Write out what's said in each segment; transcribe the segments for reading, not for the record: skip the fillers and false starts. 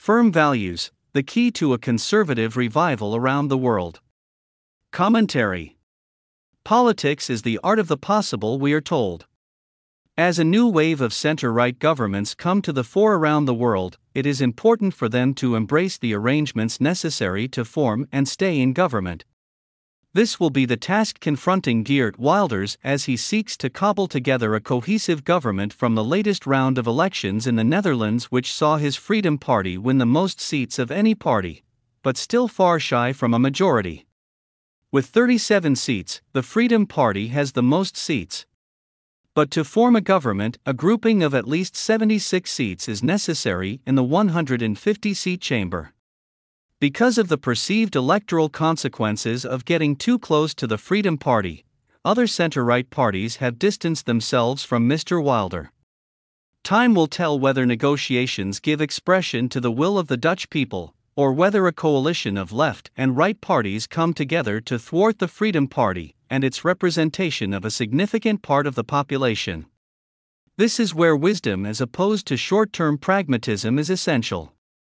Firm values, the key to a conservative revival around the world. Commentary. Politics is the art of the possible, we are told. As a new wave of center-right governments come to the fore around the world, it is important for them to embrace the arrangements necessary to form and stay in government. This will be the task confronting Geert Wilders as he seeks to cobble together a cohesive government from the latest round of elections in the Netherlands, which saw his Freedom Party win the most seats of any party, but still far shy from a majority. With 37 seats, the Freedom Party has the most seats. But to form a government, a grouping of at least 76 seats is necessary in the 150-seat chamber. Because of the perceived electoral consequences of getting too close to the Freedom Party, other center-right parties have distanced themselves from Mr. Wilder. Time will tell whether negotiations give expression to the will of the Dutch people, or whether a coalition of left and right parties come together to thwart the Freedom Party and its representation of a significant part of the population. This is where wisdom as opposed to short-term pragmatism is essential.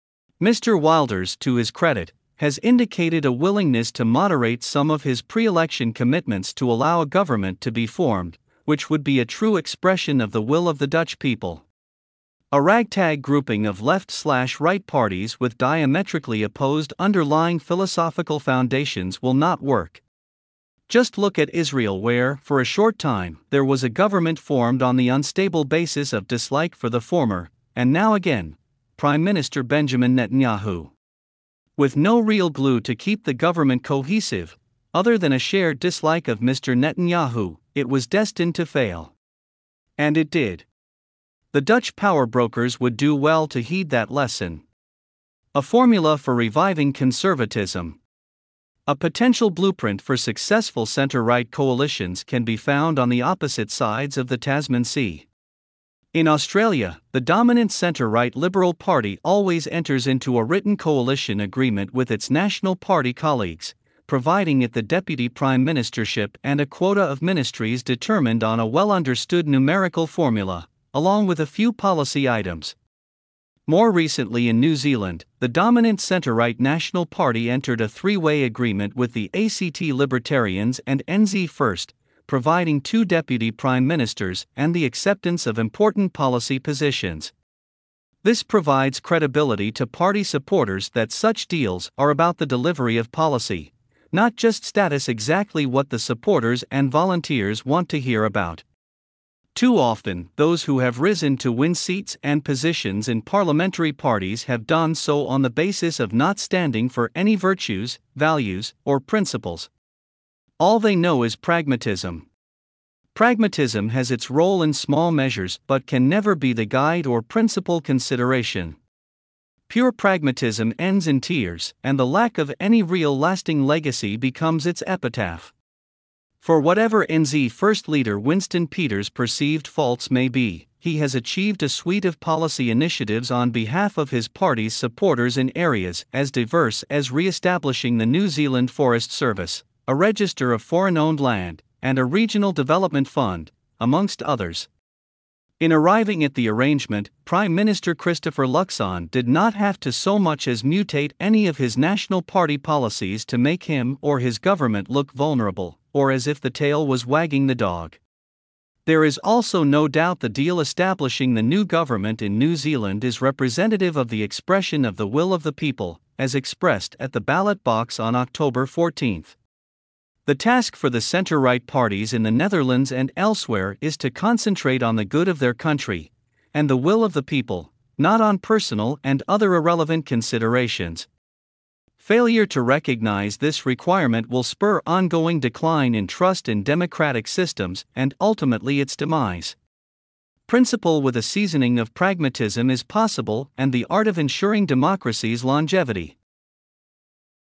Mr. Wilders, to his credit, has indicated a willingness to moderate some of his pre-election commitments to allow a government to be formed, which would be a true expression of the will of the Dutch people. A ragtag grouping of left/right parties with diametrically opposed underlying philosophical foundations will not work. Just look at Israel, where, for a short time, there was a government formed on the unstable basis of dislike for the former, and now again, Prime Minister Benjamin Netanyahu. With no real glue to keep the government cohesive, other than a shared dislike of Mr. Netanyahu, it was destined to fail. And it did. The Dutch power brokers would do well to heed that lesson. A formula for reviving conservatism. A potential blueprint for successful center-right coalitions can be found on the opposite sides of the Tasman Sea. In Australia, the dominant centre-right Liberal Party always enters into a written coalition agreement with its National Party colleagues, providing it the deputy prime ministership and a quota of ministries determined on a well-understood numerical formula, along with a few policy items. More recently in New Zealand, the dominant centre-right National Party entered a three-way agreement with the ACT Libertarians and NZ First, providing two deputy prime ministers and the acceptance of important policy positions. This provides credibility to party supporters that such deals are about the delivery of policy, not just status, exactly what the supporters and volunteers want to hear about. Too often, those who have risen to win seats and positions in parliamentary parties have done so on the basis of not standing for any virtues, values, or principles. All they know is pragmatism. Pragmatism has its role in small measures but can never be the guide or principal consideration. Pure pragmatism ends in tears, and the lack of any real lasting legacy becomes its epitaph. For whatever NZ First leader Winston Peters' perceived faults may be, he has achieved a suite of policy initiatives on behalf of his party's supporters in areas as diverse as re-establishing the New Zealand Forest Service, a register of foreign-owned land, and a regional development fund, amongst others. In arriving at the arrangement, Prime Minister Christopher Luxon did not have to so much as mutate any of his National Party policies to make him or his government look vulnerable, or as if the tail was wagging the dog. There is also no doubt the deal establishing the new government in New Zealand is representative of the expression of the will of the people, as expressed at the ballot box on October 14. The task for the centre-right parties in the Netherlands and elsewhere is to concentrate on the good of their country, and the will of the people, not on personal and other irrelevant considerations. Failure to recognize this requirement will spur ongoing decline in trust in democratic systems and ultimately its demise. Principle with a seasoning of pragmatism is possible, and the art of ensuring democracy's longevity.